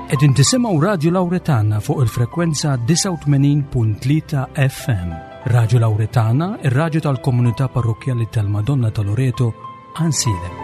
Qegħdin tisimgħu Radio Lawretana fuq il-frekwenza 89.3 FM. Radio Lawretana, ir-radju tal-Komunità Parrokjali tal-Madonna ta' Loreto, Ansilem.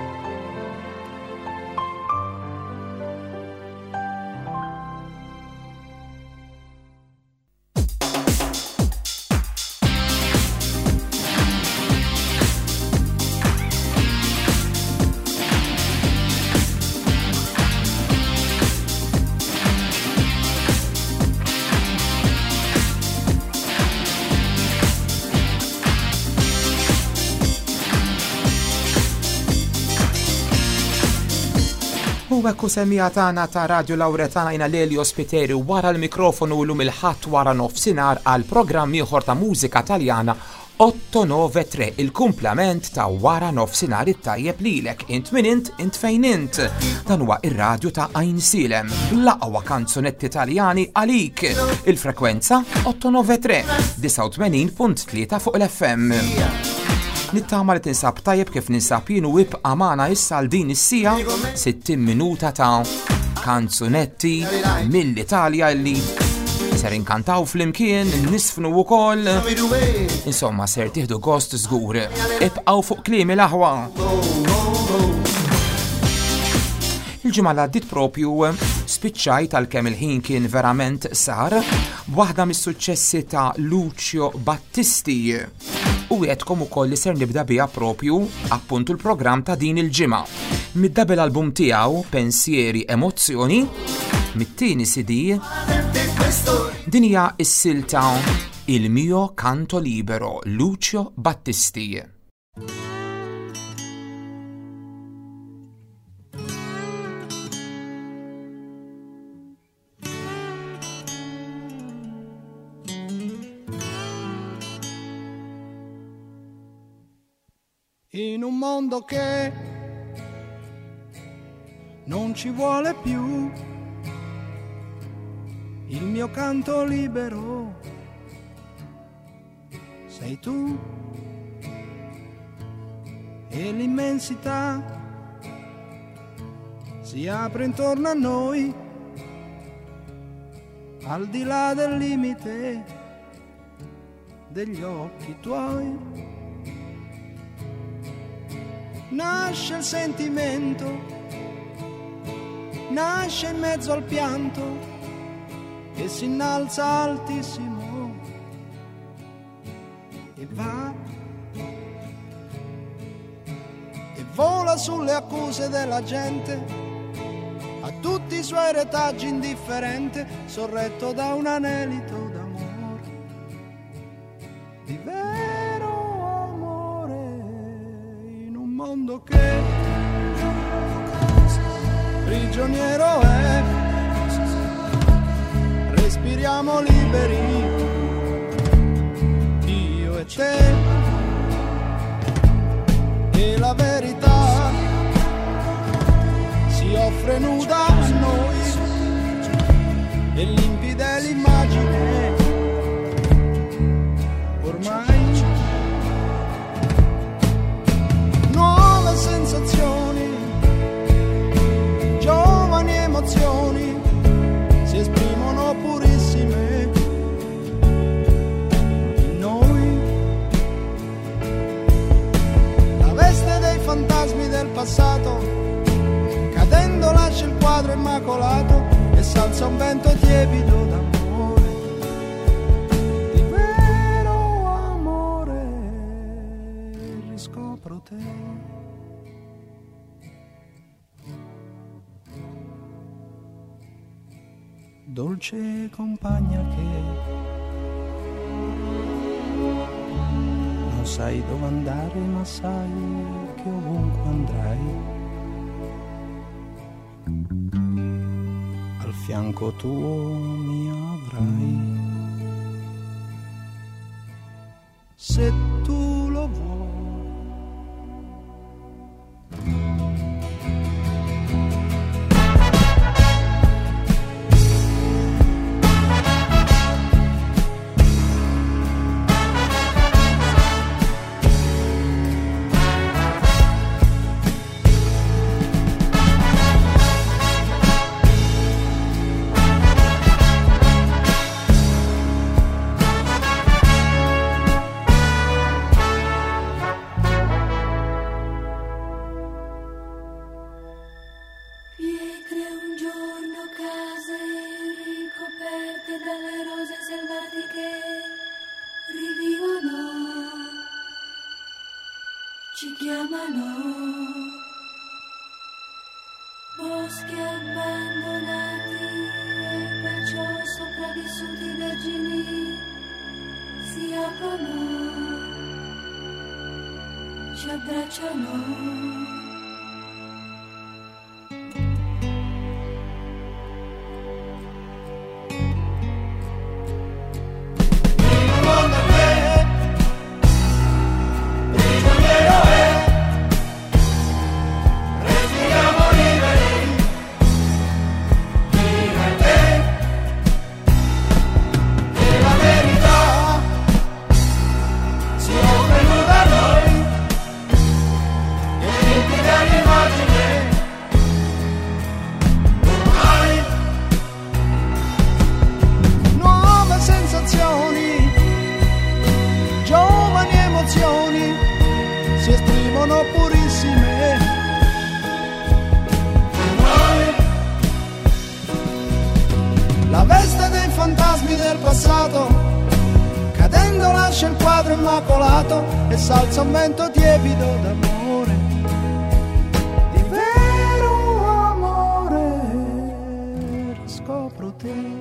Ekku semija tagħna ta' Radio Lawretana jina Leli Ospiteri wara l-mikrofonu llum il-ħadd wara nofsinhar għal programm ieħor ta' mużika Taljana 893 il-kumplament ta' wara nofsinhar it-tajjeb lilek int min int fejn int. Dan huwa ir-radju ta' Ansilem l-aqwa kanzunetti Taljani għalik. Il-frekwenza 893 89.3 fuq l-FM. Nittama li tinsab tajjeb kif ninsab jienu wibqa' magħna issa għal din is-sija 60 minuta ta' kanzunetti mill-Italja li ser inkantaw flimkien, nisfnu wkoll. Insomma, ser tieħdu gost żgur. Ibqgħu fuq kliemi l-aħwa. Il-ġimgħa li għaddiet propju spiċċajt għalkemm il-ħin kien verament sar waħda mis-suċċessi ta' Lucio Battisti. U għedkom ukoll li ser nibda bija propju appuntu l-programm ta' din il-ġimgħa. Mid-double album tiegħu Pensieri Emozzjoni, mit-tieni CD, din hija s-silta Il mio canto libero, Lucio Battisti. In un mondo che non ci vuole più, il mio canto libero sei tu e l'immensità si apre intorno a noi, al di là del limite degli occhi tuoi. Nasce il sentimento, nasce in mezzo al pianto e si innalza altissimo e va e vola sulle accuse della gente, a tutti i suoi retaggi indifferente, sorretto da un anelito d'amore, di vero mondo che prigioniero è, respiriamo liberi, io e te, e la verità si offre nuda a noi, e limpida è l'immagine, ormai sensazioni, giovani emozioni si esprimono purissime in noi. La veste dei fantasmi del passato cadendo lascia il quadro immacolato e s'alza un vento tiepido d'amore, di vero amore, riscopro te. Dolce compagna che non sai dove andare, ma sai che ovunque andrai, al fianco tuo mi avrai, se tu lo vuoi. ci chiamano boschi abbandonati e perciò sopravvissuti vergini si aprono, ci abbracciano. La veste dei fantasmi del passato, cadendo lascia il quadro immacolato e s'alza un vento tiepido d'amore, di vero amore, riscopro te.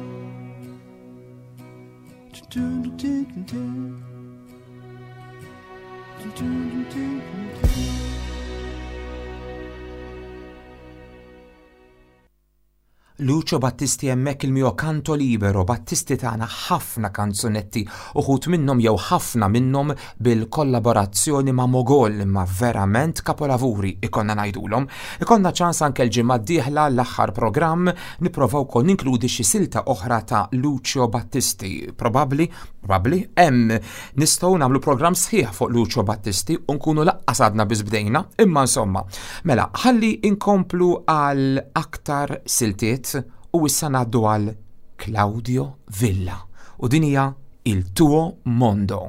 Lucio Battisti hemmhekk il-mio kanto libero. Battisti tagħna ħafna kanzunetti, uħud minnhom jew ħafna minnhom bil-kollaborazzjoni ma' Mogol, ma' verament kapolavuri ikonna ngħidulhom. Ikonna ċans anke l-ġimgħa d-dieħla l-aħħar programm nipprovaw wkoll ninkludi xi silta oħra ta' Lucio Battisti. Probabbli hemm nistgħu nagħmlu programm sħiħ fuq Lucio Battisti u nkunu laqqas għadna biss bdejna, imma insomma. Mela, ħalli inkomplu għal aktar siltiet u issa ngħaddu għal Claudio Villa u din hija Il tuo mondo.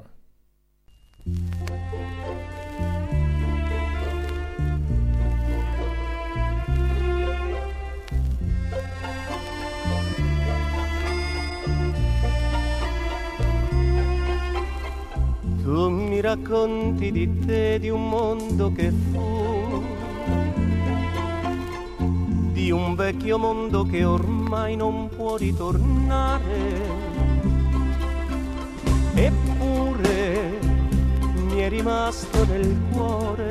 Tu mi racconti di te, di un mondo che fu, di un vecchio mondo che ormai non può ritornare. Eppure mi è rimasto nel cuore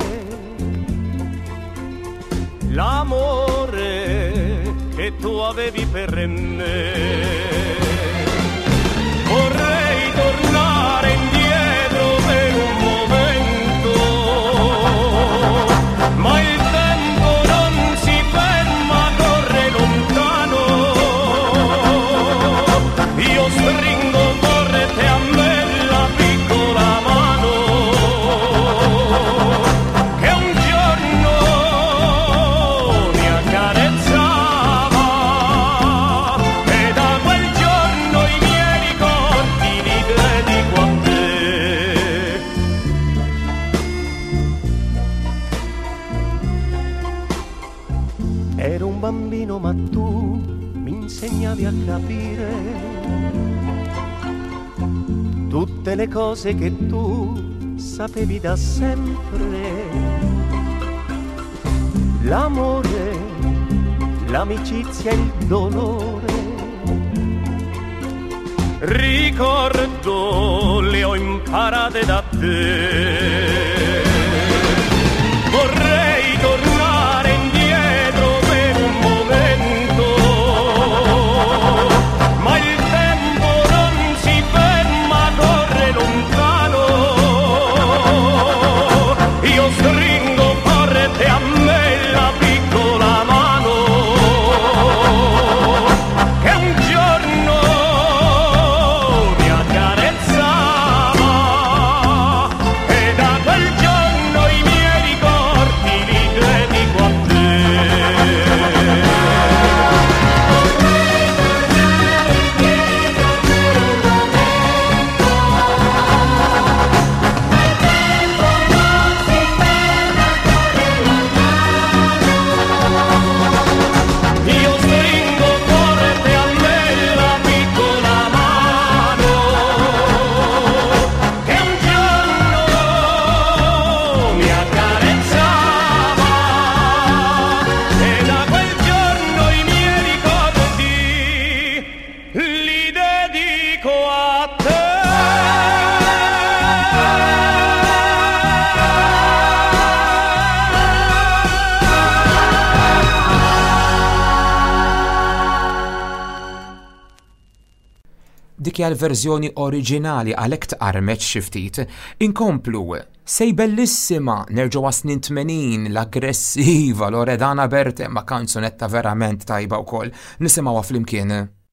l'amore che tu avevi per me. Vorrei tornare indietro per un momento, ma il tempo non si ferma, corre lontano. Io stringo forte a me la piccola mano che un giorno mi accarezzava, e da quel giorno i miei ricordi li dedico a te. Ero un bambino ma tu mi insegnavi a capire tutte le cose che tu sapevi da sempre. L'amore, l'amicizia, il dolore. Ricordo le ho imparate da te. Vorrei tornare indietro per un momento, ma il tempo non si ferma, corre lontano. Io stringo forte a me la piccola mano che un giorno mi accarezzava, e da quel Dik hija l-verżjoni oriġinali għalhekk tqarmet xi ftit. Inkomplu. Sej bellissima nerġgħu għas-snin 80 l-aggressiva Loredana Berthe ma' kanzunetta verament tajba wkoll. Nisimgħuha flimkien.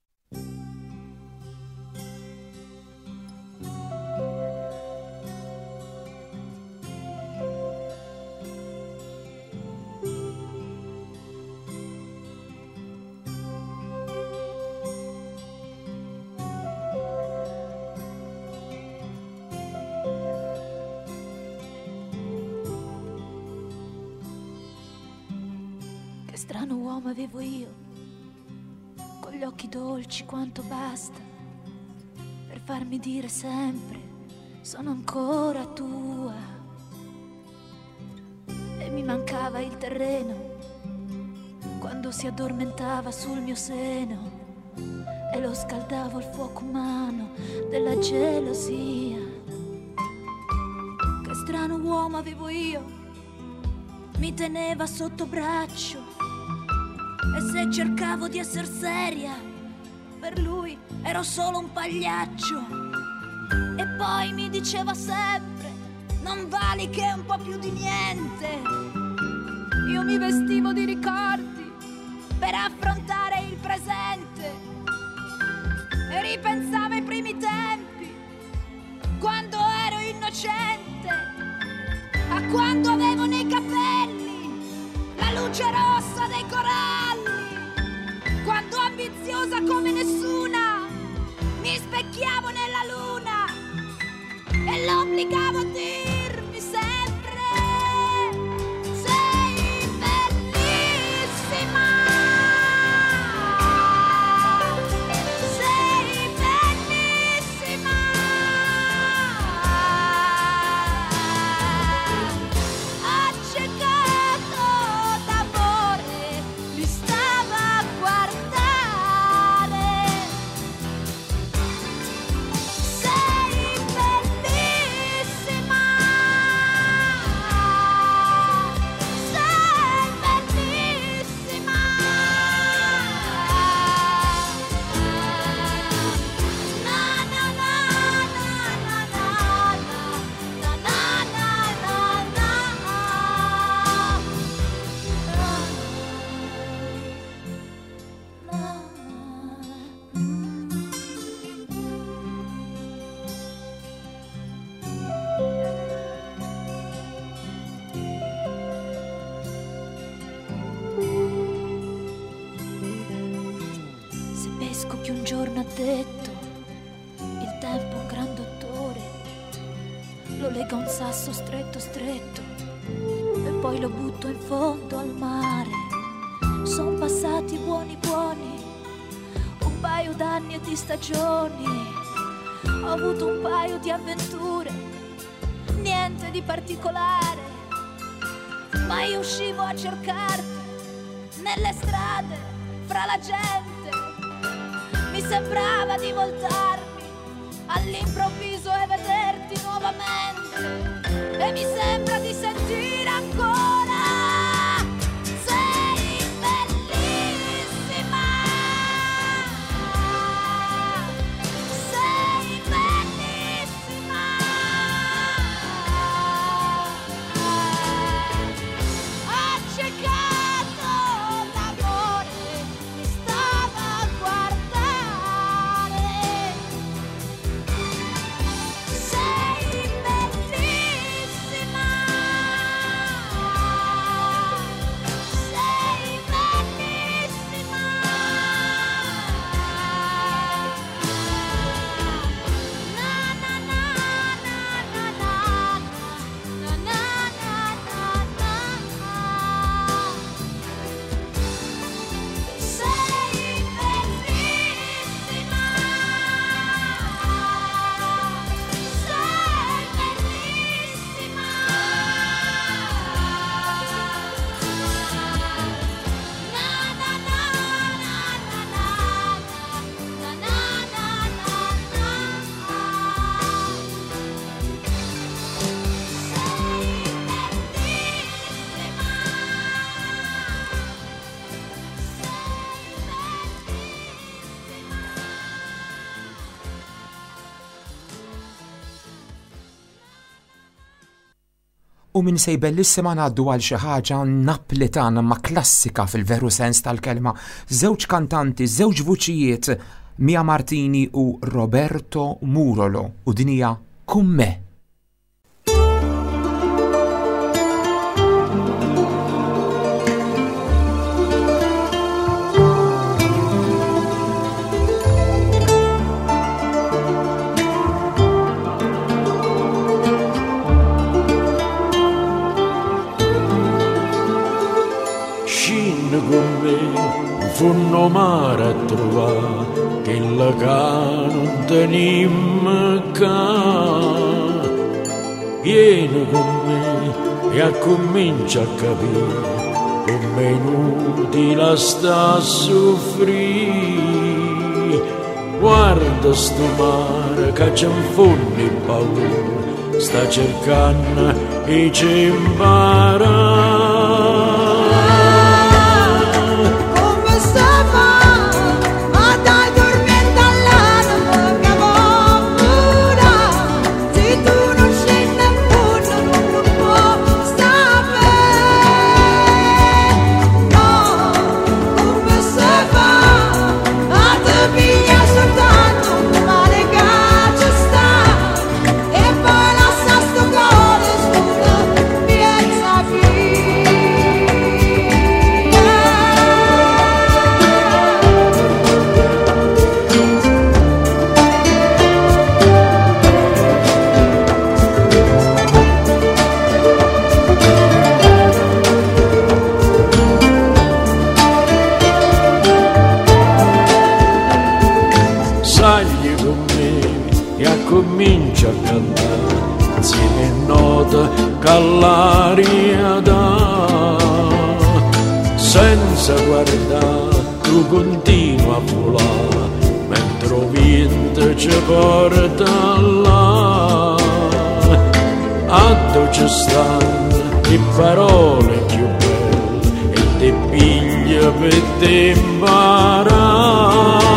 Strano uomo avevo io, con gli occhi dolci quanto basta per farmi dire sempre sono ancora tua. E mi mancava il terreno quando si addormentava sul mio seno e lo scaldavo al fuoco umano della gelosia. Che strano uomo avevo io, mi teneva sotto braccio. E se cercavo di essere seria, per lui ero solo un pagliaccio. E poi mi diceva sempre, non vali che un po' più di niente. Io mi vestivo di ricordi per affrontare il presente e ripensavo ai primi tempi, quando ero innocente, a quando avevo nei capelli la luce rossa dei coralli, quando ambiziosa come nessuna mi specchiavo nella luna e l'obbligavo a dirmi sempre sei bellissima, sei bellissima. Detto, il tempo un gran dottore, lo lega un sasso stretto stretto e poi lo butto in fondo al mare. Son passati buoni buoni un paio d'anni e di stagioni, ho avuto un paio di avventure, niente di particolare, ma io uscivo a cercarti nelle strade, fra la gente. Mi sembrava di voltarmi all'improvviso e vederti nuovamente, e mi sembra di sentire ancora sei bellissima, sei bellissima. Accecato l'amore mi stava a guardare. Sei bellissima. U minn sej bellissima ngħaddu għal xi ħaġa napletana ma klassika fil-veru sens tal-kelma. Żewġ kantanti, żewġ vuċijiet, Mia Martini u Roberto Murolo, u din hija Kumme. Con me funno mare a trovare che la ca non tenim ca. Vieni con me e accomincia a capire come inutile sta a soffrire. Guarda sto mare che c'è un fondo paura, sta cercando e ci impara. Comincia a cantare insieme note che l'aria dà, senza guardare tu continua a volare mentre il vento ci porta là. A dove ci stanno le parole più belle e te piglia per te imparare.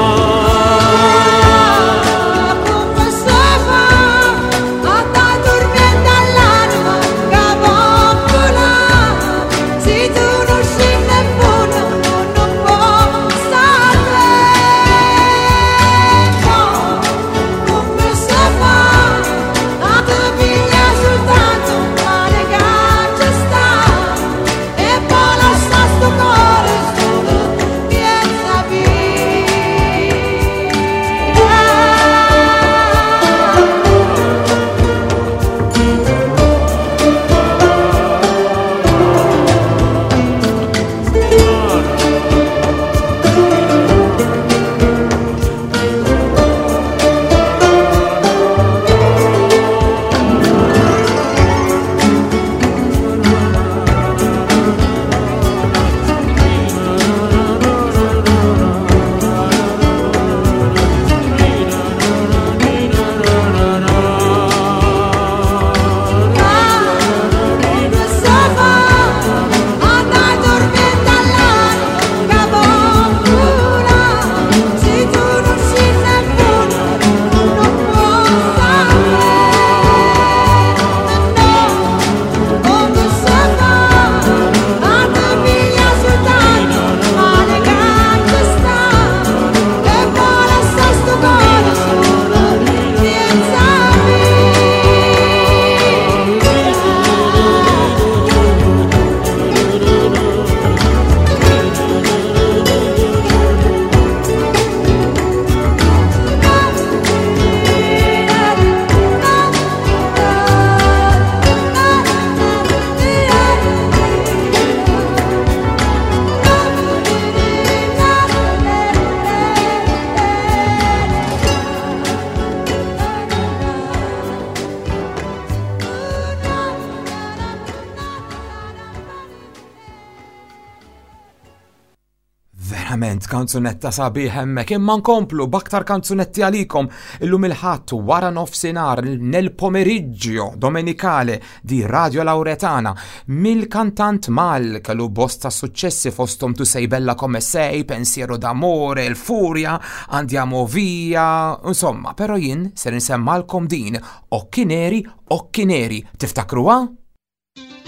Kanzunetta sabiħ hemmek, imma nkomplu baktar kanzunetti għalikom illum il-ħadd wara nofsinhar nel pomeriggio domenikale di Radio Lauretana mill-kantant Mal kellu bosta successi fostom Tu sei bella come sei, Pensiero d'amore, Il furia, Andiamo via, insomma, però jien ser insemmalkom din Occhi neri, tiftakruha?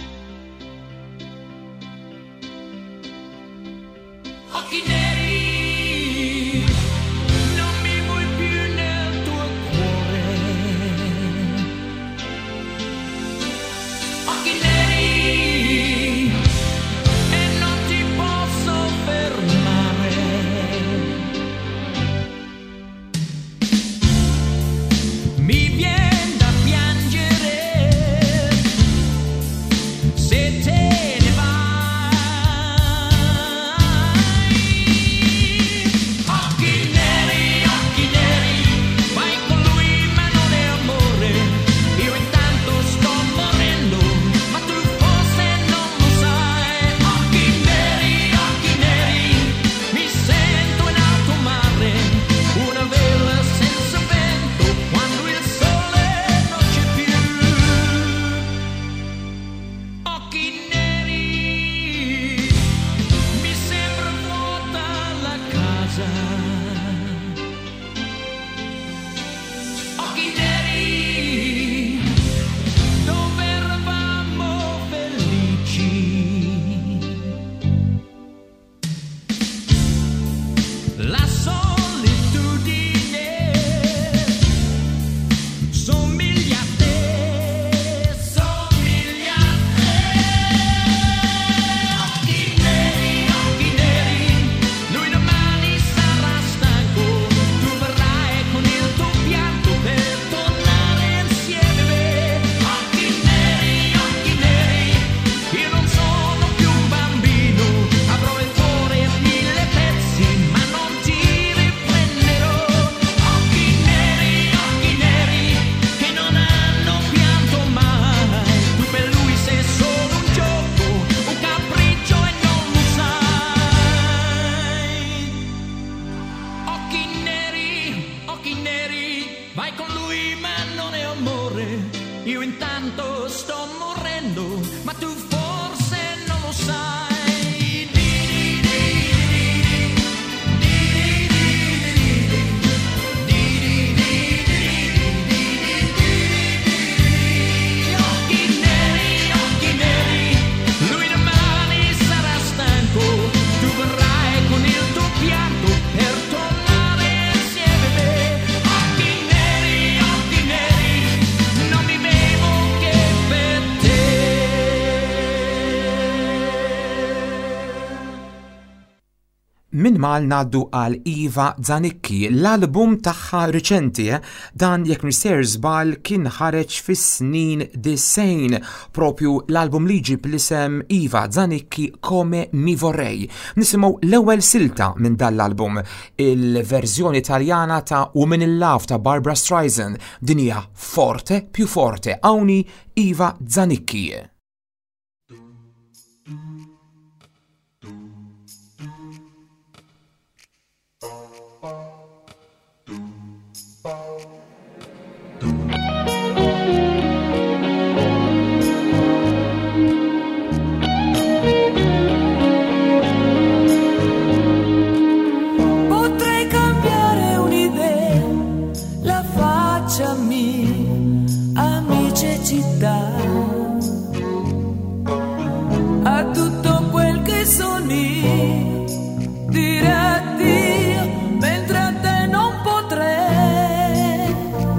Min mal naddu għal Iva Zanicki, l-album tagħha riċenti, dan jekk nisser żball kien ħareġ fis-snin disejn, propju l-album li ġib l-isem Iva Zanicki Come mi vorrei. Nisimgħu l-ewwel silta minn dan l-album, il-verżjoni Taljana ta' Woman in Love ta' Barbra Streisand, din hija forte più forte, hawnni Iva Zanicki. A tutto quel che sogni, dire addio mentre a te non potrei.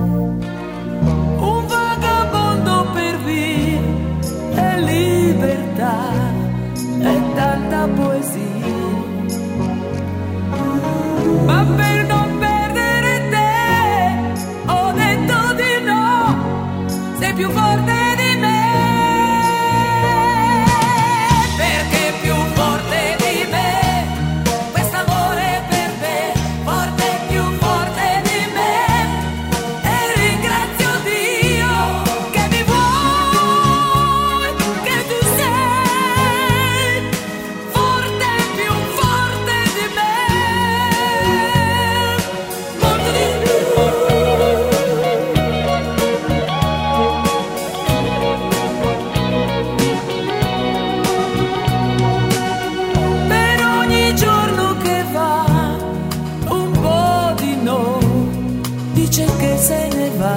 Un vagabondo per via e libertà e tanta poesia, ma per non perdere te ho detto di no, sei più forte di me. Dice che se ne va,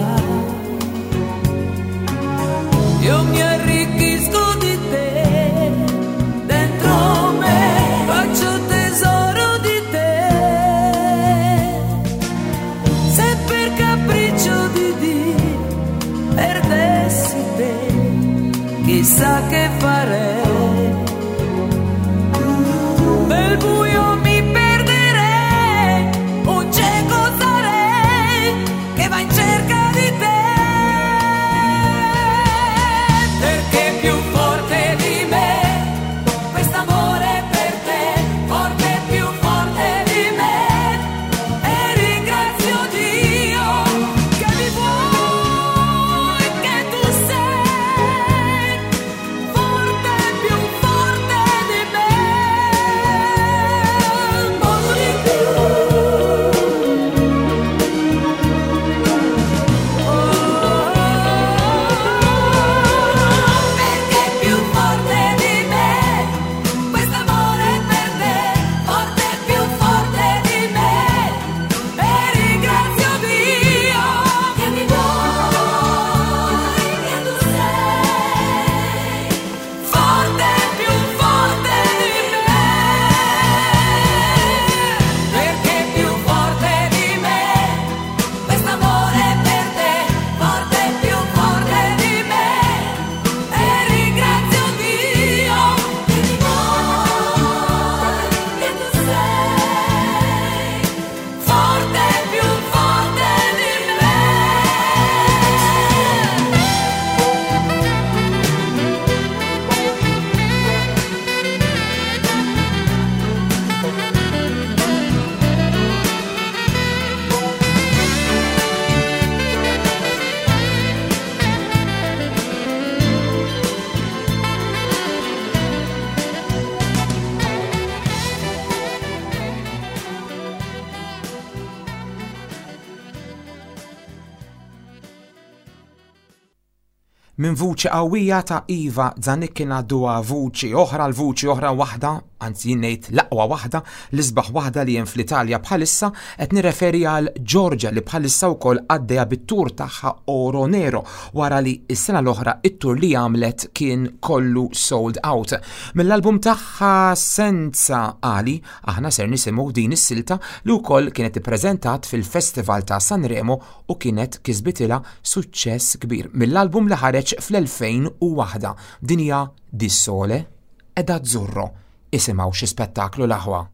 io mi arricchisco di te, dentro me faccio tesoro di te. Se per capriccio di Dio perdessi te, chissà che farei. Nel buio mi perderei, un cieco che va in cerca di te, perché più forte di me, quest'amore per te, forte più forte di me, e ringrazio Dio che mi vuoi, che tu sei forte più forte di me, molto di più. Min vuċi qawwija ta' Iva Zanicki ngħadduha vuċi oħra waħda, anzi ngħid l-aqwa waħda, l-isbaħ waħda li hemm fl-Italja bħalissa, qed nirreferi għal Georgia li bħalissa wkoll għaddejja bit-tur tagħha Oro Nero wara li s-sena l-oħra it-tur li għamlet kien kollu sold out. Mill-album tagħha Senza Ali aħna ser nisimgħu din is-silta li wkoll kienet ippreżentat fil-Festival ta' Sanremo u kienet kisbitilha suċċess kbir. Mill-album li ħareġ fl-2001 dinja Di Sole ed Azzurro. Isimgħu xi spettaklu l-aħwa.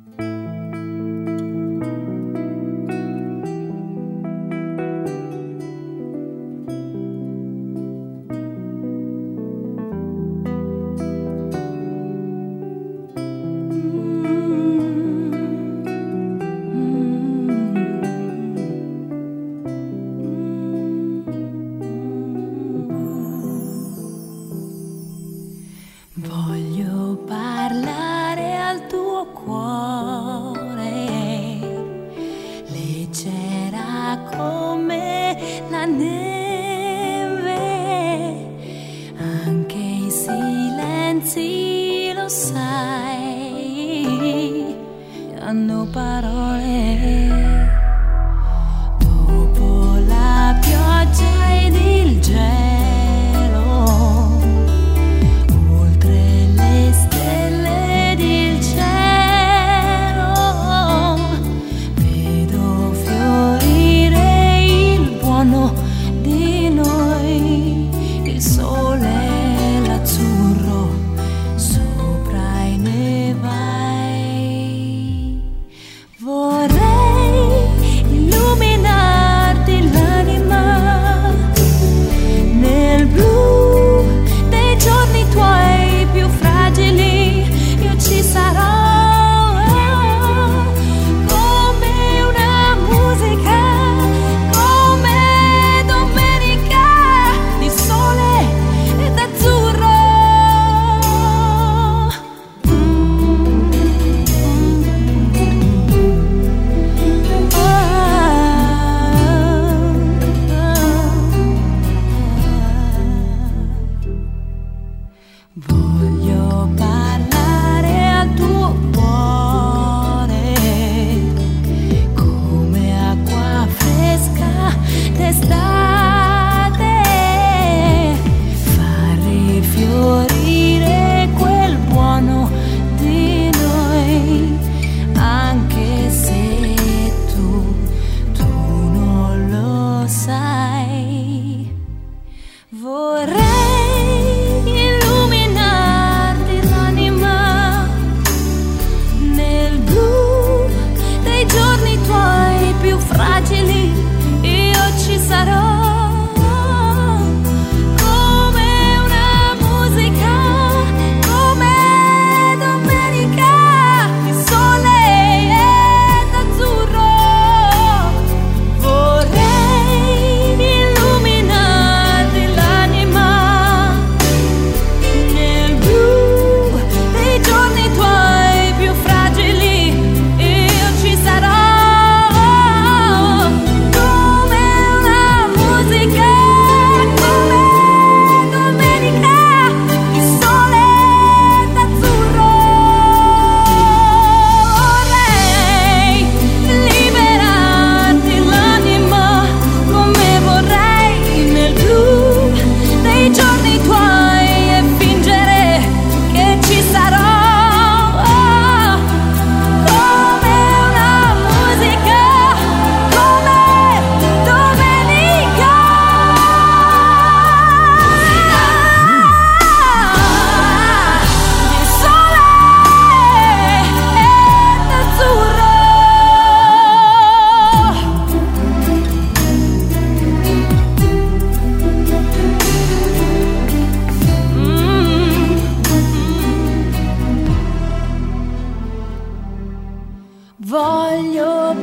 Voglio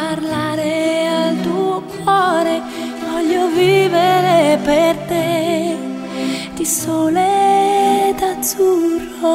parlare al tuo cuore, voglio vivere per te di sole ed azzurro.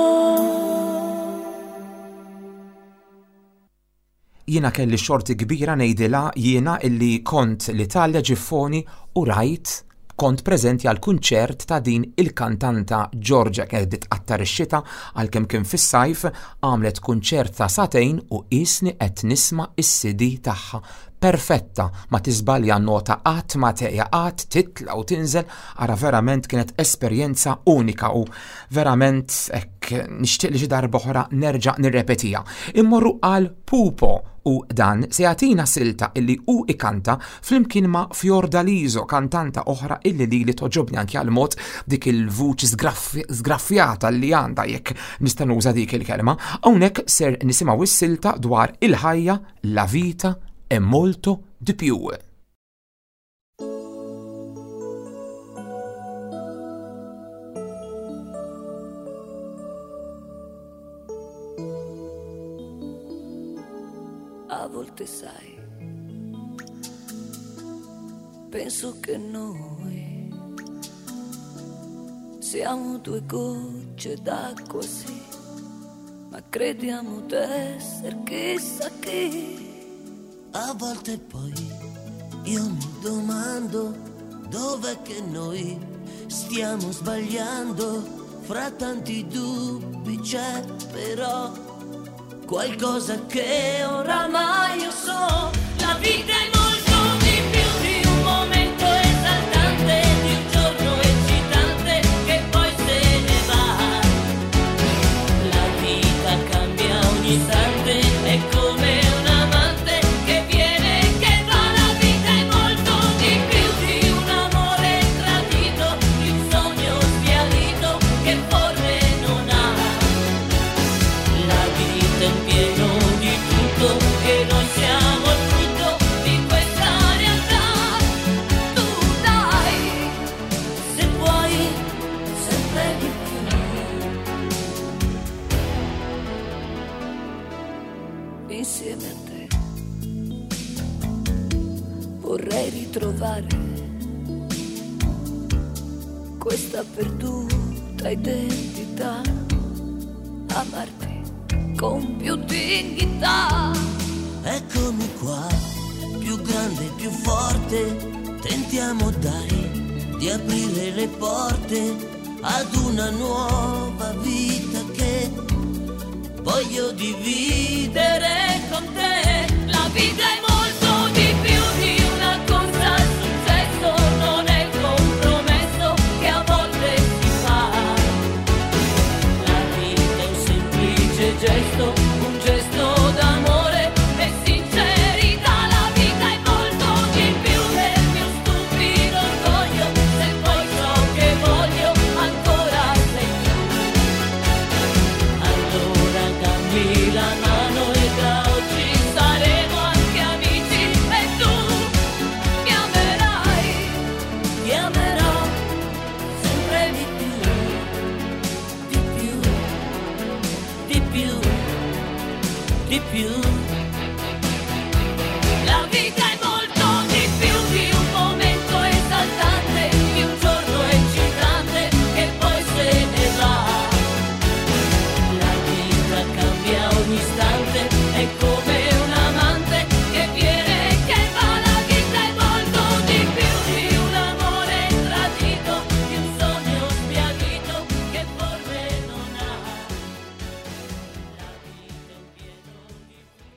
Jiena kelli xorti kbira ngħidilha jiena illi kont l-Italja ġiffoni u rajt kont preżenti għal kunċert ta' din il-kantanta Giorgia kienet tqattar ix-xita għalkemm kien fis-sajf għamlet kunċert ta' satejn u qisni qed nisma' is-CD tagħha perfetta, ma tiżbalja nota qatt ma teqja qatt titla u tinżel, ara verament kienet esperjenza unika u verament hekk nixtieq li xi darba oħra nerġa' nirrepetija. Immorru għal Pupo u dan se jagħtina silta illi hu ikanta flimkien ma' Fiordaliso, kantanta oħra illi li toġobni anke għal mod dik il-vuċi sgraffjata li għandha jekk nista' nuża dik il-kelma. Hawnhekk ser nisimgħu is-silta dwar il-ħajja, la vita e molto di più. A volte sai, penso che noi siamo due gocce d'acqua, sì, ma crediamo d'essere chissà chi. A volte poi io mi domando dov'è che noi stiamo sbagliando, fra tanti dubbi c'è però qualcosa che oramai io so. La vita è molto di più di un momento esaltante, di un giorno eccitante che poi se ne va. La vita cambia ogni istante, è come un amante che viene e che va. La vita è molto di più di un amore tradito, di un sogno sbiadito che forme non ha. La vita è pieno di tutto e noi siamo il frutto di questa realtà. Tu dai, se vuoi, sempre di più. Insieme a te vorrei ritrovare questa perduta identità, amarti con più dignità. Eccomi qua, più grande, più forte, tentiamo dai di aprire le porte ad una nuova vita che voglio dividere con te. La vita è molto di più di una corsa al successo, non è il compromesso che a volte si fa. La vita è un semplice gesto, un gesto d'amore e sincerità. La vita è molto di più del mio stupido orgoglio, se poi ciò che voglio ancora sei tu. Allora dammi la mano e da oggi saremo anche amici e tu mi amerai, ti amerò sempre di più, di più, di più, di più. La vita è molto di più di un momento esaltante, di un giorno eccitante che poi se ne va. La vita cambia ogni istante, è come un amante che viene e che va. La vita è molto di più di un amore tradito, di un sogno sbiadito che forme non ha. La vita è pieno di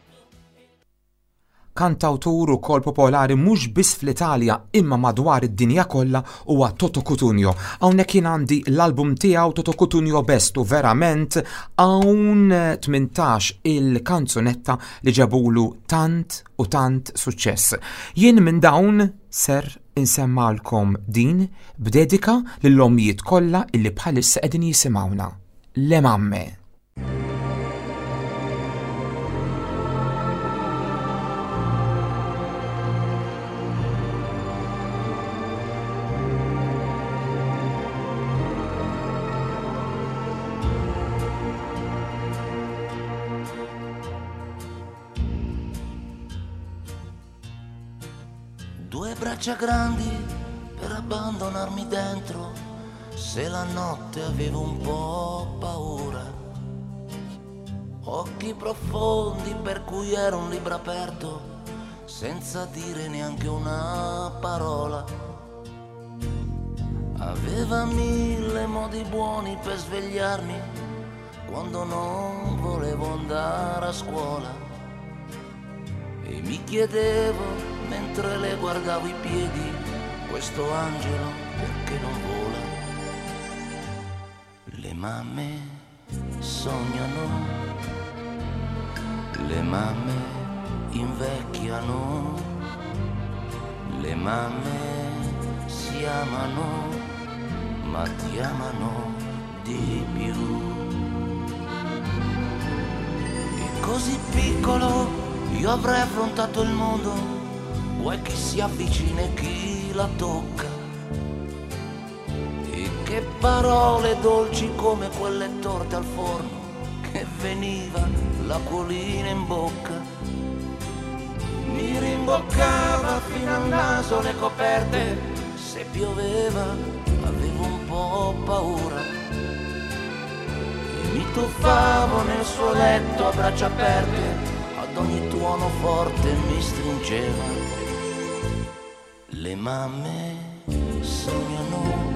Kantawtur ukoll popolari mhux biss fl-Italja imma madwar id-dinja kollha huwa Toto Cutugno. Hawnhekk kien għandi l-album tiegħu Toto Cutugno Best u verament hawn 18 il-kanzunetta li ġabulu tant u tant suċċess. Jien minn dawn ser insemmalkom din b'dedika lill-ommijiet kollha illi bħalissa qegħdin jisimgħuna. Le mamme. Due braccia grandi per abbandonarmi dentro, se la notte avevo un po' paura. Occhi profondi per cui era un libro aperto, senza dire neanche una parola. Aveva 1000 modi buoni per svegliarmi quando non volevo andare a scuola. E mi chiedevo mentre le guardavo i piedi, questo angelo perché non vola? Le mamme sognano, le mamme invecchiano, le mamme si amano, ma ti amano di più. E così piccolo io avrei affrontato il mondo, vuoi chi si avvicina e chi la tocca. E che parole dolci come quelle torte al forno, che veniva l'acquolina in bocca. Mi rimboccava fino al naso le coperte, se pioveva avevo un po' paura. E mi tuffavo nel suo letto a braccia aperte, ad ogni tuono forte mi stringeva. Le mamme sognano,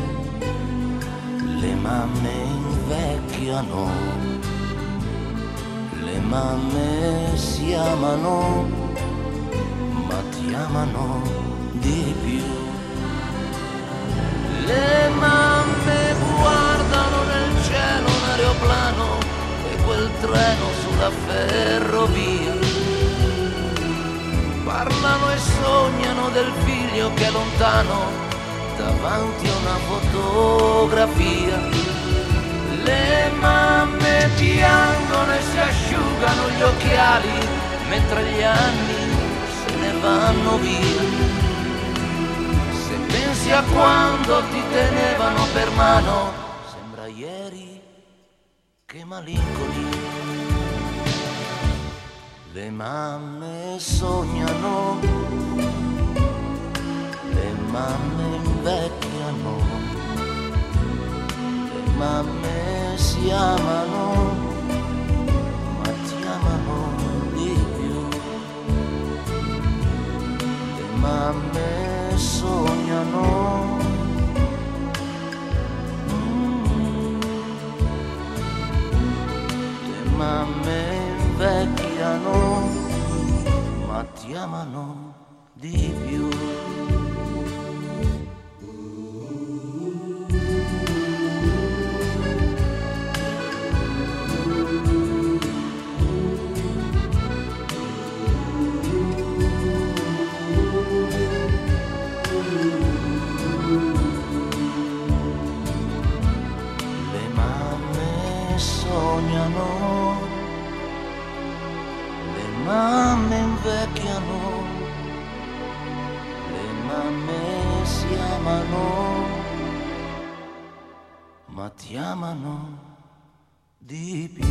le mamme invecchiano, le mamme si amano, ma ti amano di più. Le mamme guardano nel cielo un aeroplano e quel treno sulla ferrovia. Parlano e sognano del figlio che è lontano davanti a una fotografia. Le mamme piangono e si asciugano gli occhiali mentre gli anni se ne vanno via. Se pensi a quando ti tenevano per mano, sembra ieri, che malinconia. Le mamme sognano, le mamme invecchiano, le mamme si amano, ma ti amano di più. Le mamme sognano, le mamme invecchiano, ma ti amano di più. Le mamme sognano, le mamme invecchiano, le mamme si amano, ma ti amano di più.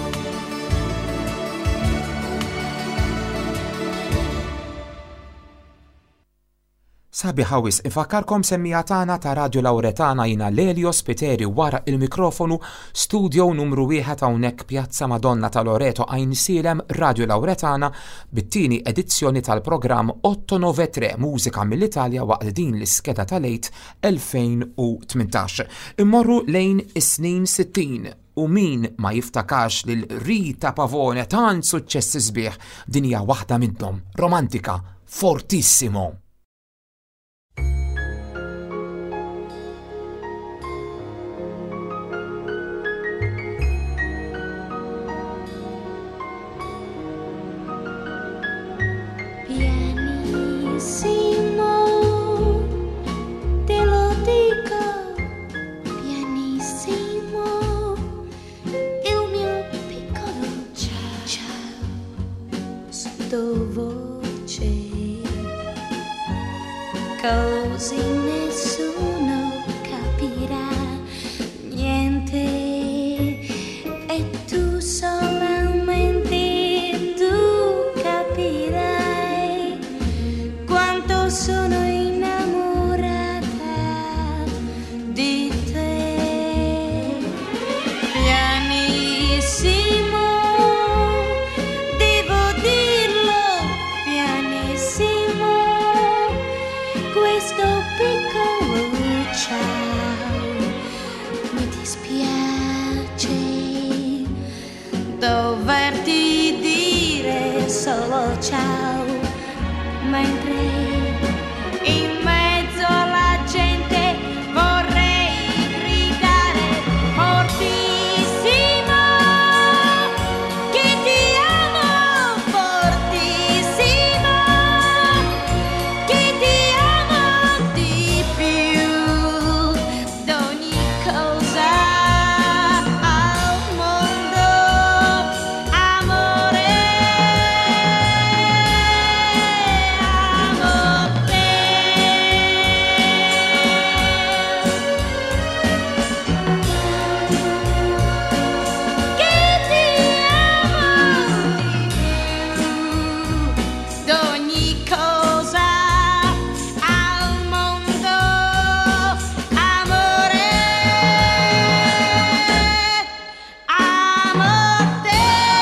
Sabi ħawis, infakarkom semmija tagħna ta' Radio Lauretana jina Lelio Spiteri wara il-mikrofonu, studio numru 1 hawnhekk Pjazza Madonna ta' Loreto għajn silem Radio Lauretana bit-tieni edizzjoni tal-programm 893 Mużika mill-Italja waqt din l-iskeda tal-lejt 2018. Immorru lejn is-snin 60. U min ma jiftakax lil Rita Pavone tant suċċessi sbieħ, din hija waħda minnhom, romantika, fortissimo. Così nessuno capirà niente e tu solamente tu capirai quanto sono innamorata di te. Pianissimo, devo dirlo, pianissimo, questo piccolo ciao mi dispiace doverti dire solo ciao, mentre in mezzo alla gente vorrei gridare fortissimo che ti amo, fortissimo che ti amo di più d'ogni cosa al mondo, amore, amo te. Che ti amo di più d'ogni cosa al mondo, amore, amo te.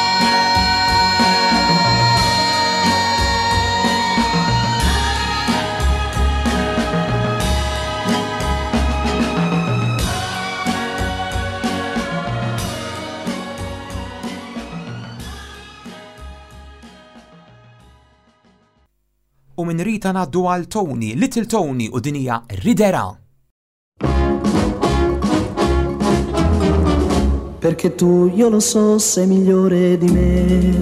U minn Rita naddu għal Tony, Little Tony u dinija Ridera. Perché tu, io lo so, sei migliore di me.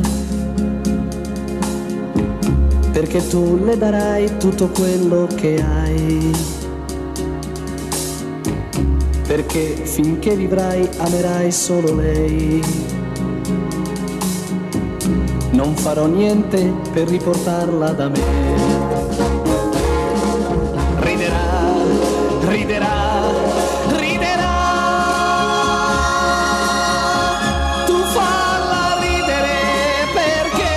Perché tu le darai tutto quello che hai. Perché finché vivrai amerai solo lei. Non farò niente per riportarla da me. Riderà, riderà, riderà. Tu falla ridere perché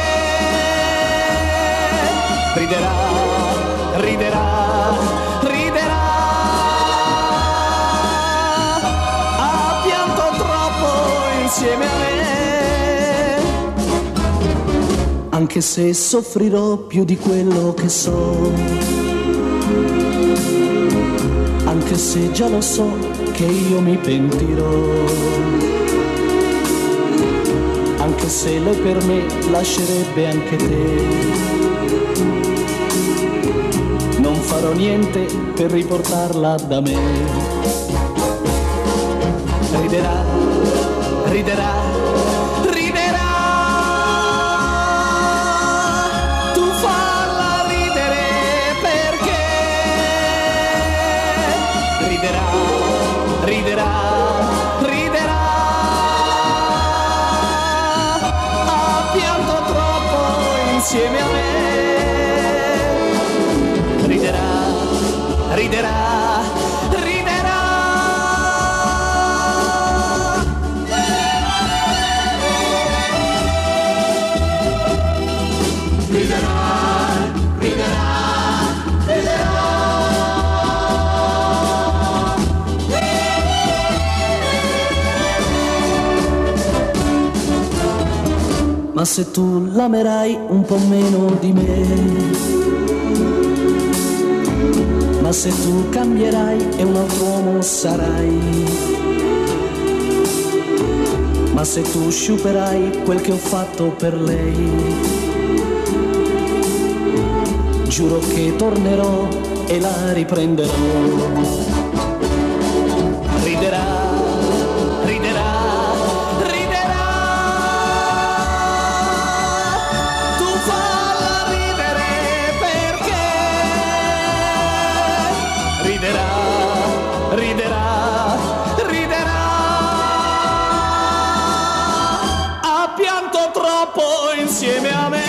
riderà, riderà, riderà. Ha pianto troppo insieme a me. Anche se soffrirò più di quello che so, anche se già lo so che io mi pentirò, anche se lei per me lascerebbe anche te, non farò niente per riportarla da me. Riderà, riderà, riderà. Tu falla ridere perché riderà, riderà, riderà. Ha pianto troppo insieme a me. Riderà, riderà, riderà. Ma se tu l'amerai un po' meno di me, ma se tu cambierai e un altro uomo sarai, ma se tu sciuperai quel che ho fatto per lei, giuro che tornerò e la riprenderò. Riderà, riderà, riderà. Tu falla ridere perché riderà, riderà, riderà. Ha pianto troppo insieme a me.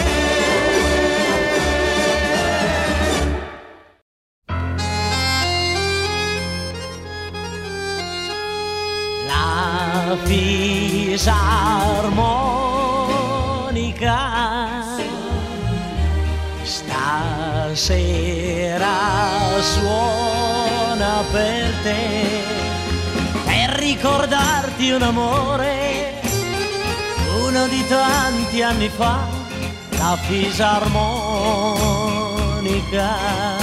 La fisarmonica stasera suona per te, per ricordarti un amore, uno di tanti anni fa, la fisarmonica.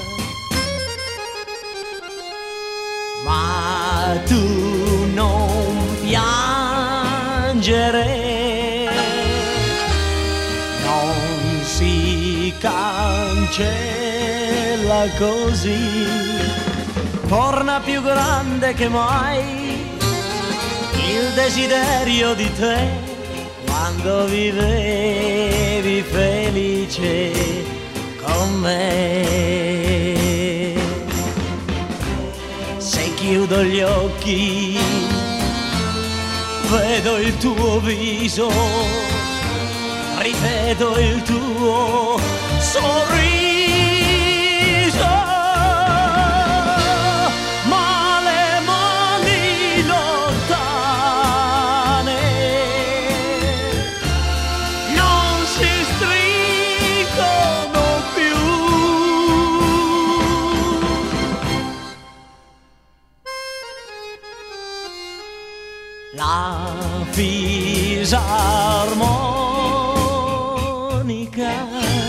Ma tu non piangere, non cancella così, torna più grande che mai il desiderio di te quando vivevi felice con me. Se chiudo gli occhi vedo il tuo viso, rivedo il tuo sorriso, ma le mani lontane non si stringono più. La fisarmonica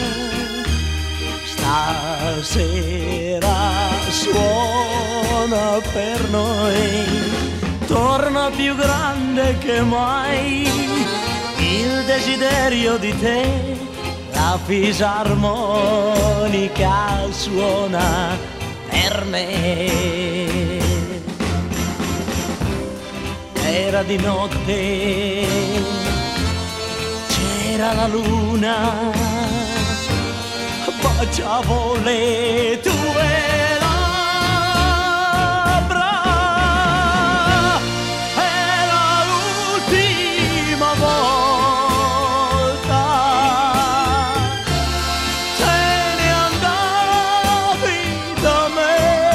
stasera suona per noi, torna più grande che mai il desiderio di te. La fisarmonica suona per me. Era di notte, c'era la luna, baciavo le tue labbra, era l'ultima volta, te ne andavi da me.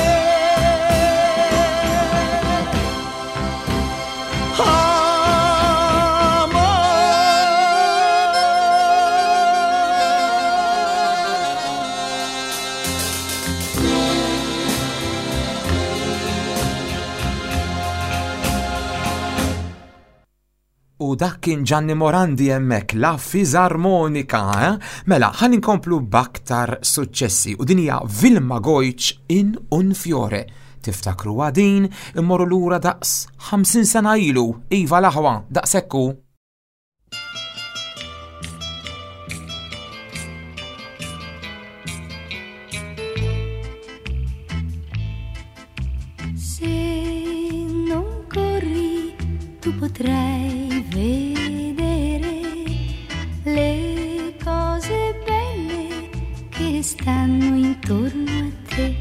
U dak kien Gianni Morandi hemmhekk, la fisarmonika, Mela, ħan inkomplu b'aktar suċċessi u dinija Vilma Gojċ in un fiore. Tiftakru għadin immorru lura daqs 50 sena ilu, Iva Laħwa, daqsekku. Se non corri tu potrai vedere le cose belle che stanno intorno a te.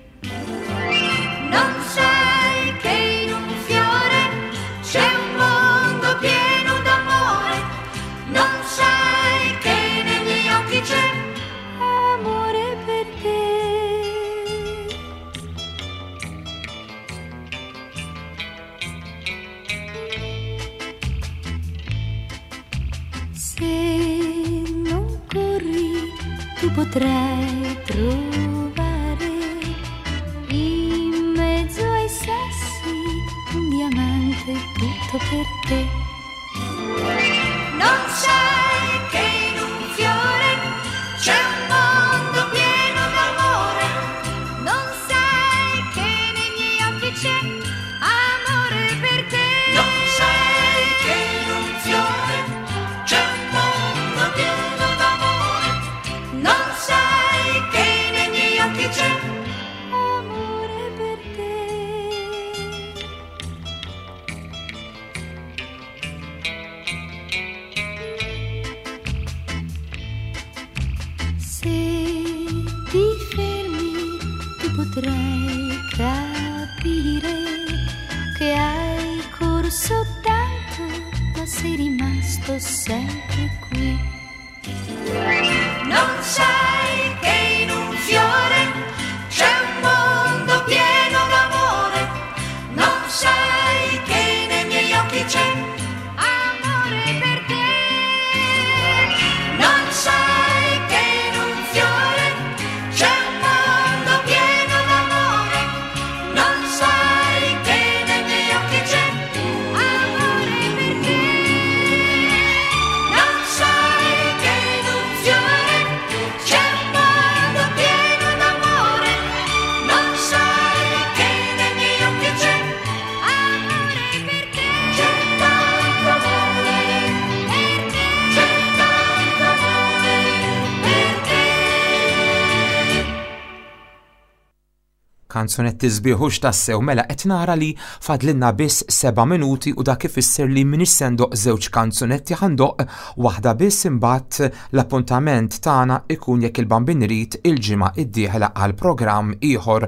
Non sai che in un fiore c'è un mondo pieno d'amore. Non sai che negli occhi c'è amore per te. Se non corri tu potrai trovare in mezzo ai sassi un diamante tutto per te. Non sai che in un fiore c'è un mondo pieno d'amore. Non sai che negli occhi c'è amore per te. Non sai che in un fiore c'è un mondo pieno d'amore. Non sai che negli occhi c'è amore per te. Se ti fermi tu potrai capire che hai corso tanto ma sei rimasto sempre qui. Non sai che in un fiore c'è un mondo pieno d'amore. Non sai che nei miei occhi c'è amore per te. Non sai che in un fiore c'è un mondo pieno d'amore. Non sai che nei miei occhi c'è amore per te. Non sai che in un fiore c'è Kanzunetti sbieħux tassew mela qed nara li fadlinna biss 7 minuti u dak ifisser li minix sendoq żewġ kanzunetti ħandoq waħda biss imbagħad l-appuntament tagħna ikun jekk il-Bambin Irid il-ġimgħa id-dieħla għal programm ieħor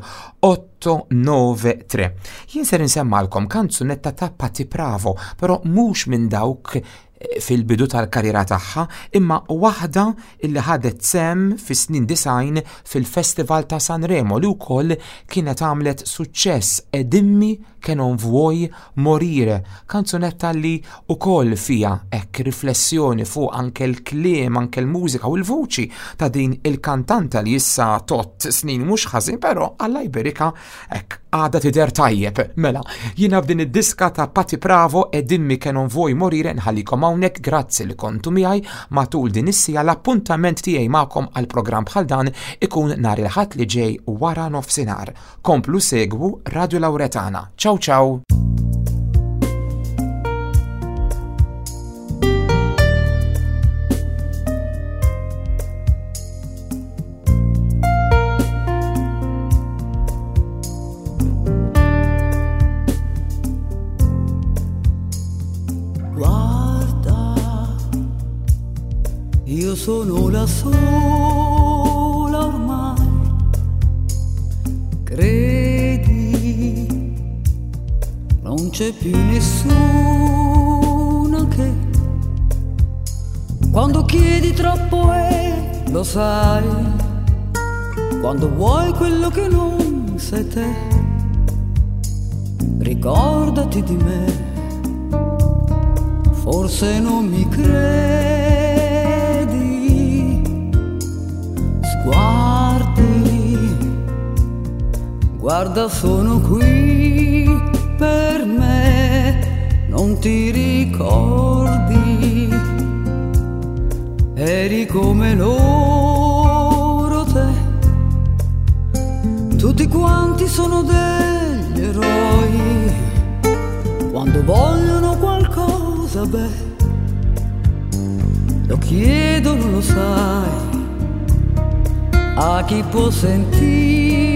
893. Jien ser insemmalkom kanzunetta ta' Patti Pravo, però mhux minn dawk fil-bidu tal-karriera tagħha, imma waħda illi ħadet sem fis-snin 90 fil-Festival ta' Sanremo li wkoll kienet għamlet suċċess e dimmi che non vuoi morire, kanzunetta li wkoll fija hekk riflessjoni fuq anke l-kliem, anke l-mużika u l-vuċi ta' din il-kantanta li issa tot snin mhux ħażin, però Alla jberika hekk għada tidher tajjeb. Mela, jiena b'din id-diska ta' Patti Pravo e dimmi che non vuoi morire nħallikom hawnhekk, grazzi li kontu miegħi matul din is-sija. L-appuntament tiegħi magħkom għal programm bħal dan ikun nhar il-ħadd li ġej wara nofsinhar. Komplu segwu Radio Lauretana. Ciao ciao. Io sono la sola ormai, credi, non c'è più nessuno che quando chiedi troppo lo sai, quando vuoi quello che non sei te, ricordati di me, forse non mi credi. Guarda, sono qui per me, non ti ricordi, eri come loro te, tutti quanti sono degli eroi, quando vogliono qualcosa, beh, lo chiedono, lo sai, a chi può sentirli.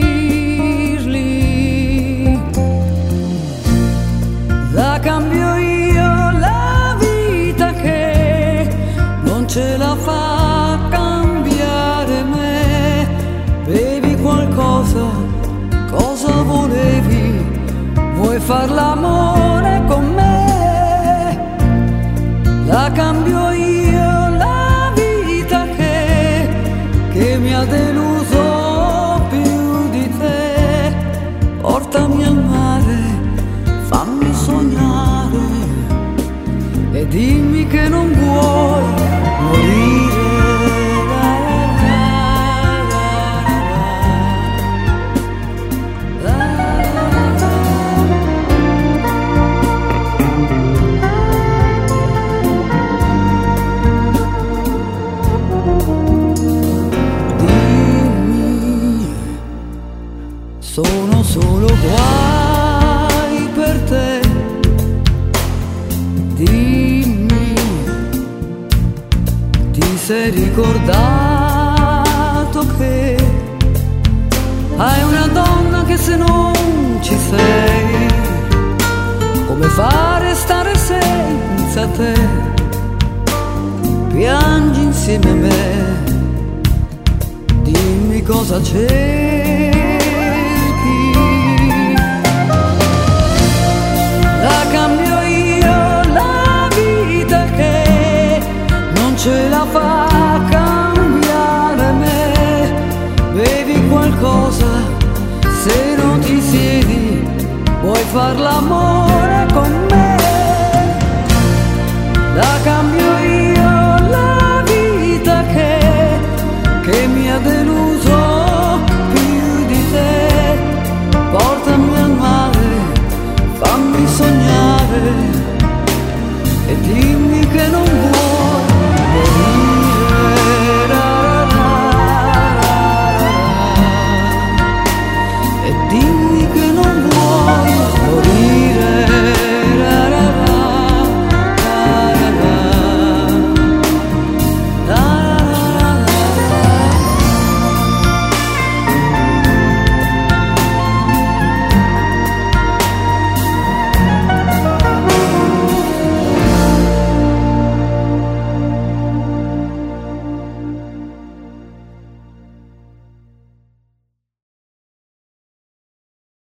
La cambio io la vita che non ce la fa cambiare me. Bevi qualcosa, cosa volevi? Vuoi far l'amore con me? La cambio io la vita che mi ha deluso più di te. Portami al mare, fammi sognare e dimmi che non vuoi morire. Dimmi, sono solo guai per te. Dimmi, ti sei ricordato che hai una donna che se non ci sei, come fare stare senza te? Piangi insieme a me, dimmi cosa cerchi. La cambio io la vita che non ce la fa cambiare me. Bevi qualcosa, se non ti siedi, vuoi far l'amore con me. La cambio